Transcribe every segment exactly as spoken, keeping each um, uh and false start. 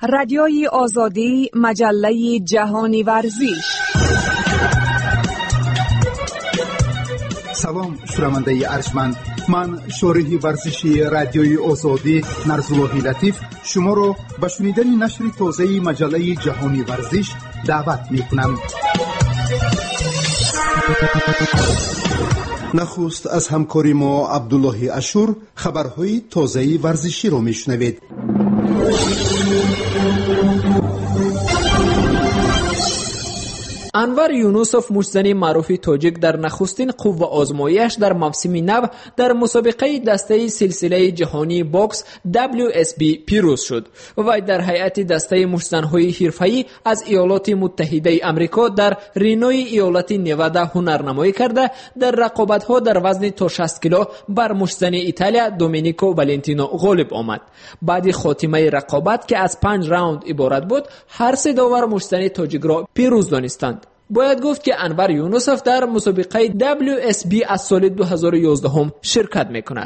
رادیوی آزادی، مجله جهانی ورزش. سلام شنونده ارجمند، من شارح ورزشی رادیوی آزادی نرزاللهی لطیف شما را به شنیدن نشر تازه مجله جهانی ورزش دعوت می کنم. نخست از همکاری ما عبدالله اشور خبرهای تازه ورزشی را می شنوید. انور یونوسوف مشتزنی معروف تاجیک در نخستین قوه آزمایش در موسم نو در مسابقه دسته سلسله جهانی باکس دبلیو اس بی پیروز شد. وی در هیئت دسته مشتزن‌های حرفه‌ای از ایالات متحده آمریکا در رینوی ایالت نوادا هنرنمایی کرده در رقابت‌ها در وزن تا شصت کیلو بر مشتزن ایتالیا دومینیکو والنتینو غالب آمد. بعد خاتمه رقابت که از پنج راوند عبارت بود، هر سه داور مشتزن تاجیک را پیروز دانستند. باید گفت که انور یونوسوف در مسابقه دبلیو اس بی از سال دو هزار و یازده شرکت میکند.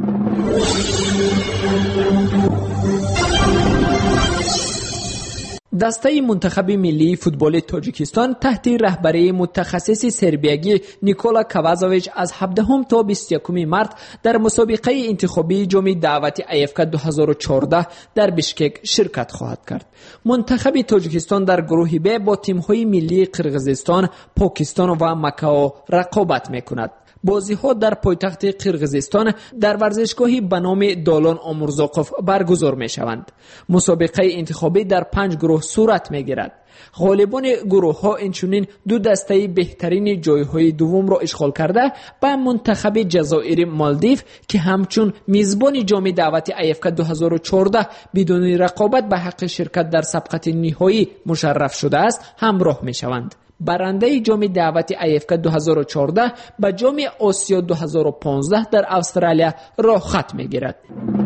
دسته منتخب ملی فوتبال تاجیکستان تحت رهبری متخصص سربیایی نیکولا کوازویچ از هفدهم تا بیست و یکم مارس در مسابقه انتخابی جام دعوت ای اف کی دو هزار و چهارده در بیشکک شرکت خواهد کرد. منتخب تاجیکستان در گروه ب با تیم‌های ملی قرقیزستان، پاکستان و مکائو رقابت می‌کند. بازی‌ها در پایتخت قرقیزستان در ورزشگاهی به نام دالان آمورزاقوف برگزار می‌شوند. مسابقه انتخابی در پنج گروه صورت می‌گیرد. غالبان گروه‌ها اینچنین دو دسته بهترین جای‌های دوم را اشغال کرده به منتخب جزایر مالدیو که همچون میزبان جام دعوت ای اف کی دو هزار و چهارده بدون رقابت به حق شرکت در سبقت نهایی مشرف شده است همراه می‌شوند. برنده جام دعوت ای اف کی دو هزار و چهارده به جام آسیا دو هزار و پانزده در استرالیا راه خط می‌گیرد.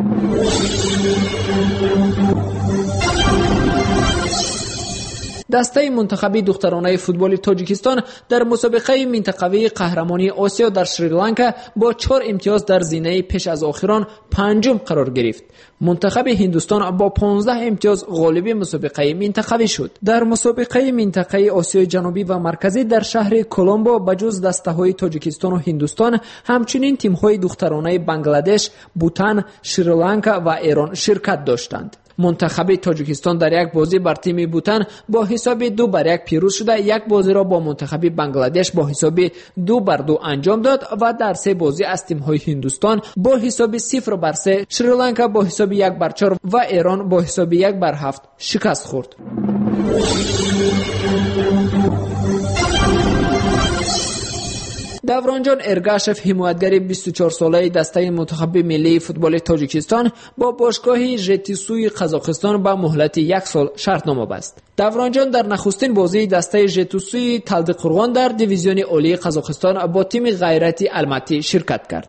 دسته منتخب دخترانه فوتبال تاجیکستان در مسابقه منطقوی قهرمانی آسیا در سریلانکا با چهار امتیاز در زینه پیش از آخران پنجم قرار گرفت. منتخب هندوستان با پانزده امتیاز غالب مسابقه منطقوی شد. در مسابقه منطقه آسیای جنوبی و مرکزی در شهر کولومبو بجز دسته‌های تاجیکستان و هندوستان همچنین تیم‌های دخترانه بنگلادش، بوتان، سریلانکا و ایران شرکت داشتند. منتخب تاجیکستان در یک بازی بر تیم بوتان با حساب دو بر یک پیروز شده، یک بازی را با منتخب بنگلادش با حساب دو بر دو انجام داد و در سه بازی از تیم‌های هندوستان با حساب صفر بر سه، سریلانکا با حساب یک بر چهار و ایران با حساب یک بر هفت شکست خورد. دورانجان ارگاشف حمایتگر بیست و چهار ساله دسته منتخب ملی فوتبال تاجیکستان با باشگاه ژتسوی قزاقستان با مهلت یک سال شرطنامه بست. دورانجان در نخستین بازی دسته ژتسوی تلدقرغان در دیویزیون عالی قزاقستان با تیم غیرتی الماتی شرکت کرد.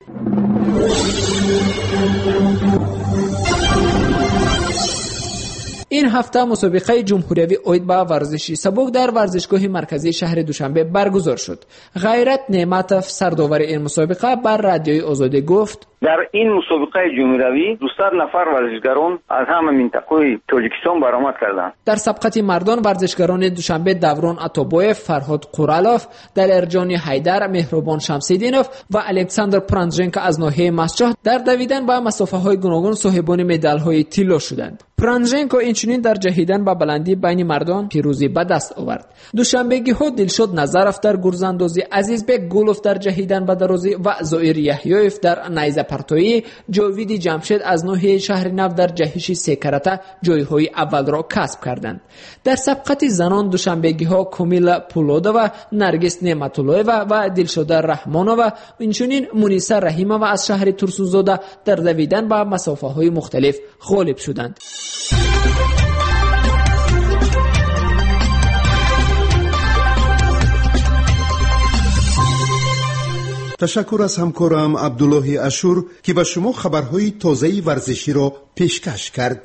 این هفته مسابقه جمهوری عاید به ورزش سبک در ورزشگاه مرکزی شهر دوشنبه برگزار شد. غیرت نعمتов سرداور این مسابقه بر رادیوی آزادی گفت: در این مسابقه جمهوری دویست نفر ورزشکاران از همه منطقه تاجیکستان برآمد کردند. در سبقت مردان ورزشکاران دوشنبه دوران عطابویف، فرهاد قورالوف، دلرجان حیدر، مهربان شمسیدینوف و الکساندر پرانژنکو از ناحیه مسجد در دویدن به مسافه‌های گوناگون صاحبان مدال‌های طلا شدند. پرانژنکو اینچنین در جهیدن به بلندی بین مردان پیروزی به دست آورد. دوشنبگی‌ها دلشاد نظرов در گرزاندازی، عزیزبek گولوف در جهیدن به درازی و زائر یحیایف در نیزه پرتایی، جاوید جمشید از ناحیه شهر نو در جهش سه کرته جایهای اول را کسب کردند. در سبقت زنان دوشنبگی‌ها کامیلا پولادووا، نرگس نعمت‌اللهova و دلشاد رحمانووا اینچنین مونیسه رحیمووا از شهر ترسونزاده در دویدن به مسافه‌های مختلف غالب شدند. تشکر از همکارم عبدالله اشور که به شما خبرهای تازه ورزشی را پیشکش کرد.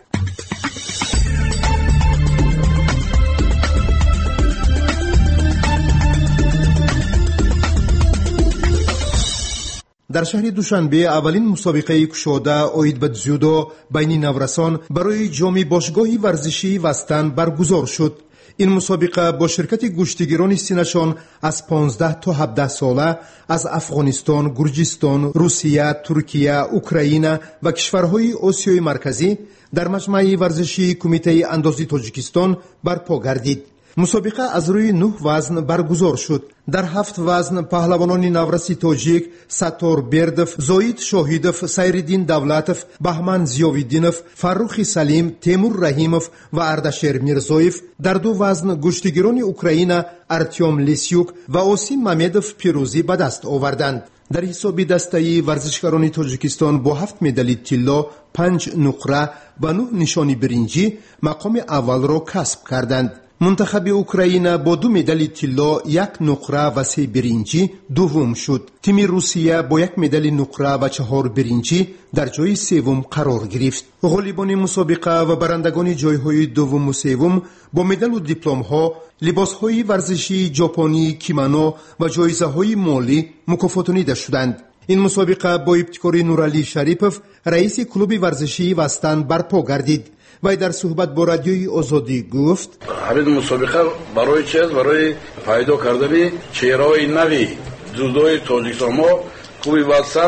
дар шаҳри душанбе аввалин мусобиқаи кушода оид ба дзюдо байни наврасон барои ҷоми бошгоҳи варзишии Вастан баргузор шуд. ин мусобиқа бо ширкати гӯштигирони синашон аз понздаҳ то ҳабдаҳ сола аз Афғонистон, Гурҷистон, Русия, Туркия, Украина ва кишварҳои Осиёи марказӣ дар маҷмаи варзишии Кумитаи андози Тоҷикистон барпо гардид. мусобиқа аз рӯи нӯҳ вазн баргузор шуд. дар ҳафт вазн паҳлавонони навраси тоҷик Саттор Бердов, Зоид Шоҳидов, Сайриддин Давлатов, Баҳман Зиёвиддинов, Фаррухи Салим, Темур Раҳимов ва Ардашер Мирзоев, дар ду вазн гӯштигирони Украина Артём Лисюк ва Осим Мамедов пирӯзӣ ба даст оварданд. дар ҳисоби дастаи варзишгарони Тоҷикистон бо ҳафт медали тилло, панҷ нуқра ва нӯҳ нишони биринҷӣ мақоми аввалро касб карданд. мунтахаби Украина бо ду медали тилло, як нуқра ва се биринҷӣ дуввум шуд. тими Русия бо як медали нуқра ва чаҳор биринҷӣ дар ҷои севум қарор гирифт. ғолибони мусобиқа ва барандагони ҷойҳои дуввуму севум бо медалу дипломҳо, либосҳои варзишии ҷопонии кимоно ва ҷоизаҳои молӣ мукофотонида шуданд. ин мусобиқа бо ибтикори Нуралӣ Шарипов, раиси клуби варзишии Вастан барпо гардид. вай дар суҳбат бо радиои Озодӣ гуфт: ҳамин мусобиқа барои чиз барои пайдо кардани чеҳраҳои нави дзюдои Тоҷикистон. мо клуби Вастан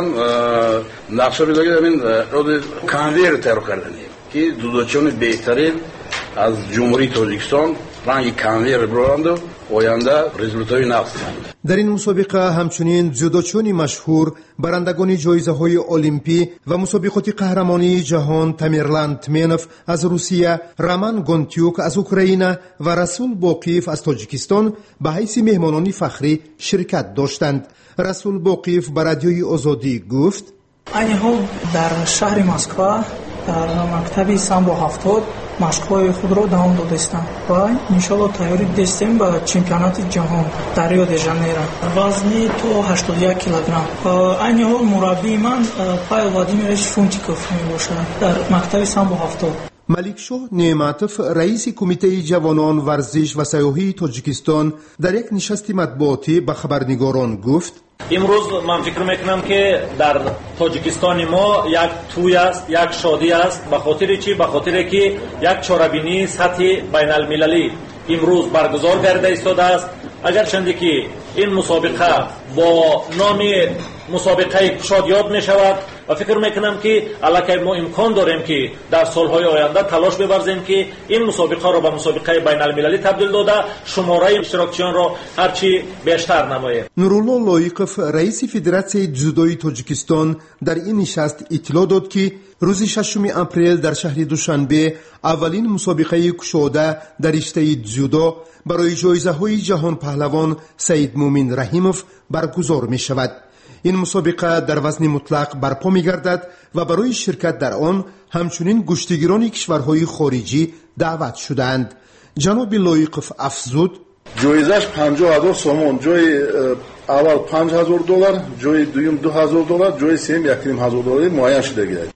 нақша медоҳем ҳамин конвейер тайёр карданем ки дзюдочиёни беҳтарин аз ҷумҳурии Тоҷикистон ранги конвейер бироранду оянда результати нақс кунанд. дар ин мусобиқа ҳамчунин дзюдочиёни машҳур, барандагони ҷоизаҳои олимпӣ ва мусобиқоти қаҳрамонии ҷаҳон Тамерлан Тменов аз Русия, Роман Гонтюк аз Украина ва Расул Боқиев аз Тоҷикистон ба ҳайси меҳмонони фахрӣ ширкат доштанд. Расул Боқиев ба радиои Озодӣ гуфт: айни ҳол дар шаҳри Москва дар мактаби самбо ҳафтод машқҳои худро давом додастам ва иншоалло тайёрӣ дестем ба чемпионати ҷаҳон дар Рио де Жанейро. вазни то ҳаштод и як килограмм. айни ҳол мураббии ман Павел Владимирович Фунтиков мебошад дар мактаби самбо ҳафтод. маликшоҳ Неъматов, раиси Кумитаи ҷавонон, варзиш ва сайёҳии Тоҷикистон, дар як нишасти матбуотӣ ба хабарнигорон гуфт: имрӯз ман фикр мекунам ки дар Тоҷикистони мо як тӯй аст, як шодӣ аст. ба хотири чӣ? ба хотире ки як чорабинии сатҳи байналмилалӣ имрӯз баргузор гарда истодааст. агарчанде ки ин мусобиқа бо номи мусобиқаи кушод ёд мешавад ва фикр мекунам ки аллакай мо имкон дорем ки дар солҳои оянда талош бибарзем ки ин мусобиқаро ба мусобиқаи байналмилалӣ табдил дода шумораи иштирокчиёнро ҳарчи бештар намоем. Нурулло Лоиқов, раиси Федератсияи дзюдои Тоҷикистон, дар ин нишаст иттилоъ дод ки рӯзи шашуми апрел дар шаҳри Душанбе аввалин мусобиқаи кушода дар риштаи дзюдо барои ҷоизаҳои ҷаҳонпаҳлавон Саид Мумин Раҳимов баргузор мешавад. ин мусобиқа дар вазни мутлақ барпо мегардад ва барои ширкат дар он ҳамчунин гӯштигирони кишварҳои хориҷӣ даъват шудаанд. ҷаноби Лоиқов афзуд: ҷоизаш панҷоҳ ҳазор сомон, ҷои аввал панҷ ҳазор доллар, ҷои дуюм ду ҳазор доллар, ҷои сеюм як ним ҳазор доллари муайян шуда гирад.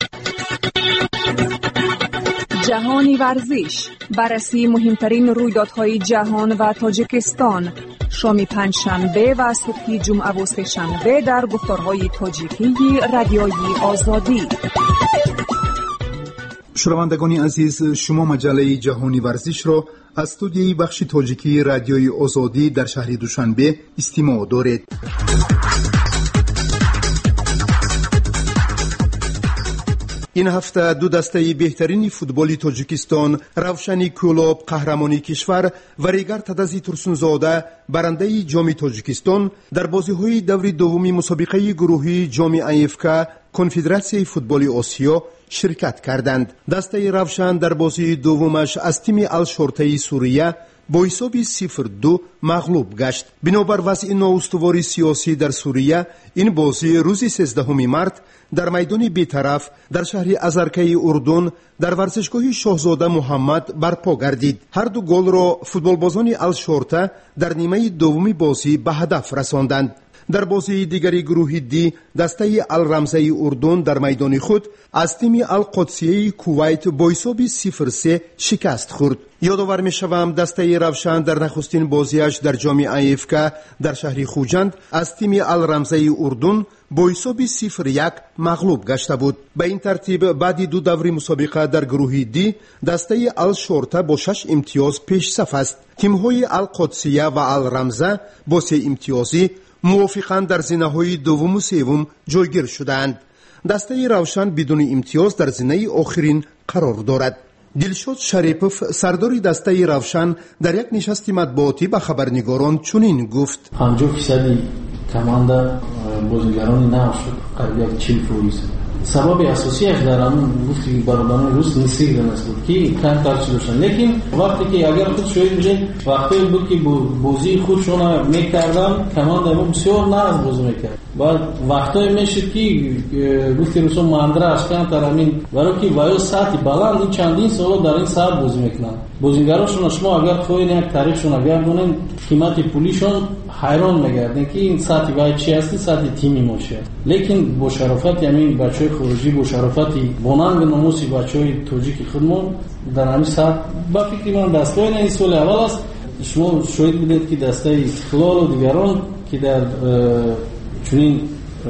جهانی ورزش، بررسی مهمترین رویدادهای جهان و تاجیکستان، شام پنجشنبه و صبح جمعه و سه‌شنبه در گفتارهای تاجیکی رادیوی آزادی. شنوندگان عزیز، شما مجله جهانی ورزش را از استودیوی بخش تاجیکی رادیوی آزادی در شهر دوشنبه استماع دارید. این هفته دو دسته بهترین فوتبالی تاجیکستان، روشنی کولوب قهرمانی کشور و ریگر تدزی ترسونزاده برنده جام تاجیکستان در بازی‌های دور دوم مسابقه گروهی جام ای‌اف کنفدراسیون فوتبال آسیا شرکت کردند. دسته روشن در بازی دومش از تیم الشرطه سوریه با حساب صفر دو مغلوب گشت. بنابر وضع نااستواری سیاسی در سوریه، این بازی روز سیزدهم مارس در میدان بی‌طرف در شهر ازرکه اردن در ورزشگاه شاهزاده محمد برپا گردید. هر دو گل را فوتبالبازان الشرطه در نیمه دوم بازی به هدف رساندند. در بازی دیگری گروه دی دسته الرمزه اردن در میدان خود از تیم القدسیه کویت با حساب صفر سه شکست خورد. یادآور می‌شوم دسته روشن در نخستین بازیش در جام ایفکا در شهر خوجند از تیم الرمزه اردن با حساب صفر یک مغلوب گشته بود. به این ترتیب بعد دو دور مسابقه در گروه دی دسته الشرطه با شش امتیاز پیش صف است. تیم‌های القدسیه و الرمزه با سه امتیازی موافقاً در زینه‌های دوم و سوم جایگیر شدند. دسته روشن بدون امتیاز در زینه آخرین قرار دارد. دلشاد شریپوف سردار دسته روشن در یک نشست مطبوعاتی به خبرنگاران چنین گفت: پنجاه فیصد کماندا بازیگران نو شد، قریب چهل فیصد. سبب اساسیش در آن گفتی برادران روس نیستگی بود که کم کار شدن، لیکن وقتی که اگر خود شوید بودن وقتی بود که بازی خودشون میکردن کماندا ما بسیار ناز بازی میکرد. بعد وقتی میشد که گفتی روسو ماندرا اشکان ترامین برای که وایو ساعتی بلند این چندین سال در این ساعت بازی میکنن. بازیگراشون شما اگر خواهید یک تاریخشون اگر دونن قیمت پولیشون حیران میگردن که این ساعتی وای چی هستی ساعتی تیمی موشه. لیکن با شرافت یعنی بچه خارجی با شرافتی بونانگ نموسی بچه‌های تاجیک خودمون در همین ساعت با فکر من دستگاه این سال اول است. شما شاید بودید که دسته استقلال و دیگران که در چنین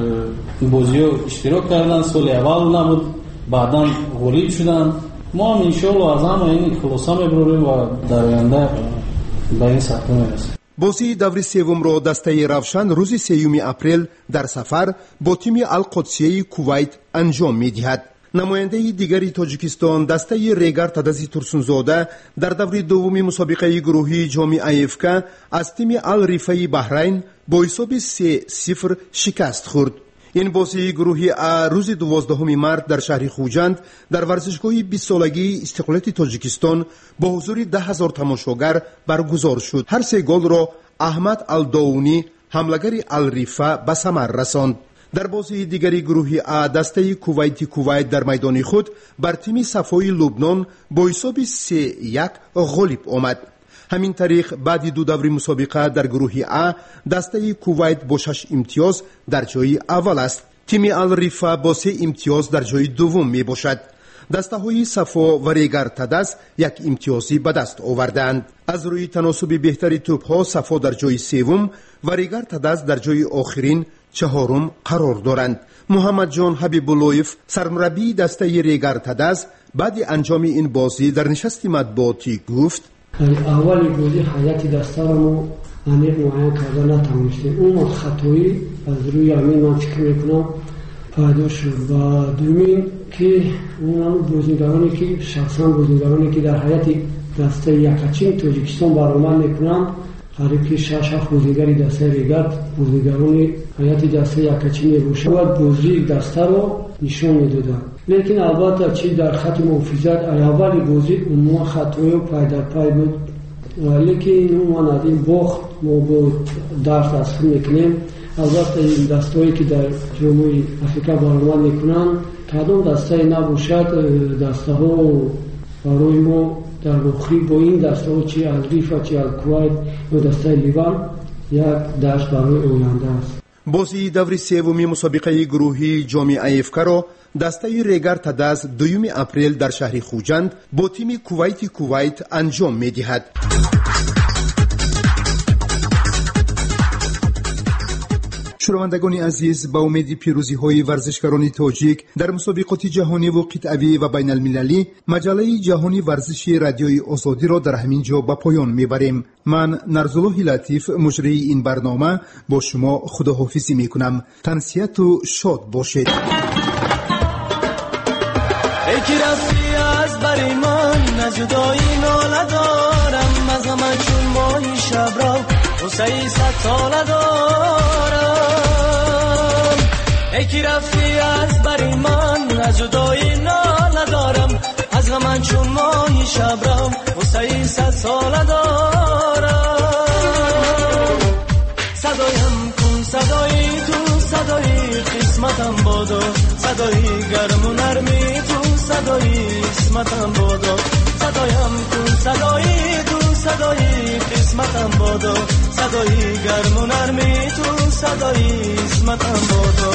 بازی‌ها اشتراک کردن سال اول نبود، بعداً غریب شدن. ما هم انشاءالله از همه این خلاصه میبریم و در آینده به این سطح میرسیم. بازی دور سوم را دسته روشن روز سیوم اپریل در سفر با تیم القدسیه کویت انجام می‌دهد. نماینده دیگری تاجیکستان دسته ریگر تدزی ترسونزاده در دور دوم مسابقه گروهی جام ایفکا از تیم الریفه بحرین با حساب سه صفر شکست خورد. این بازی گروهی روز دوازدهم مارس در شهر خوجند در ورزشگاه بیست سالگی استقلال تاجیکستان با حضور ده هزار تماشاگر برگزار شد. هر سه گل را احمد الداونی حملگر الریفه به ثمر رساند. در بازی دیگری گروهی ا دسته کویتی کویت در میدان خود بر تیم صفای لبنان با حساب سه یک غالب آمد. همین طریق بعد دو دور مسابقه در گروه ا دسته کویت با شش امتیاز در جای اول است. تیم الریفه با سه امتیاز در جای دوم می باشد. دسته های صفا و ریگر تدس یک امتیازی به دست آوردند. از روی تناسب بهتری توپ ها صفا در جای سوم و ریگر تدس در جای آخرین چهارم قرار دارند. محمد جان حبیب اللهیف سرمربی دسته ریگر تدس بعد انجام این بازی در نشست مطبوعاتی گفت: اولی بازی حیاتی دسته را ما عمیق معین کرده نتوانستیم. اون خطایی از روی همین من فکر میکنم پیدا شد. و دومین که اون بازیگرانی که شخصا بازیگرانی که در حیاتی دسته یکچین تاجیکستان برآمد میکنن قریب که شش هفت بازیگری دسته ریگرد بازیگرانی حیاتی دسته یکچین میبوشه و بازی دسته رو نشان میدادن. لیکن البته چی در خط محافظت اولی بازی اون خطای پای در پای بود، لیکن اون ندیم باخت ما با درس اصل میکنیم. البته این دستایی که در جمهوری افریقا برآمد میکنن کدام دسته نباشد دسته ها برای ما در آخری با این دسته ها چی الریفه چی الکویت و دسته لیوان یک درس برای آینده است. بازی دور سوم مسابقه گروهی جام ایفکا را دسته ریگر تدز دوم اپریل در شهر خوجند با تیم کویتی کویت انجام می‌دهد. شنوندگان عزیز، با امید پیروزی های ورزشکاران تاجیک در مسابقات جهانی و قطعی و بین المللی مجله جهانی ورزشی رادیوی آزادی را در همین جا به پایان میبریم. من نرزالله لطیف مجری این برنامه با شما خداحافظی میکنم. تنسیت و شاد باشید. یکی رفتی از بر من نجدایی ناله دارم، از همه چون ماهی شب را و سی ست ساله دارم. یکی رفتی از بر من نجدایی ناله دارم، از همه چون ماهی شب را و سی ست ساله دارم. صدایم کن صدایی تو صدایی قسمتم بادو، صدایی گرم و نرمی تو صدایی اسمتم بادو. صدایم کن صدایی تو صدایی قسمتم بادو، صدایی گرم و نرمی تو صدای اسمتم بادا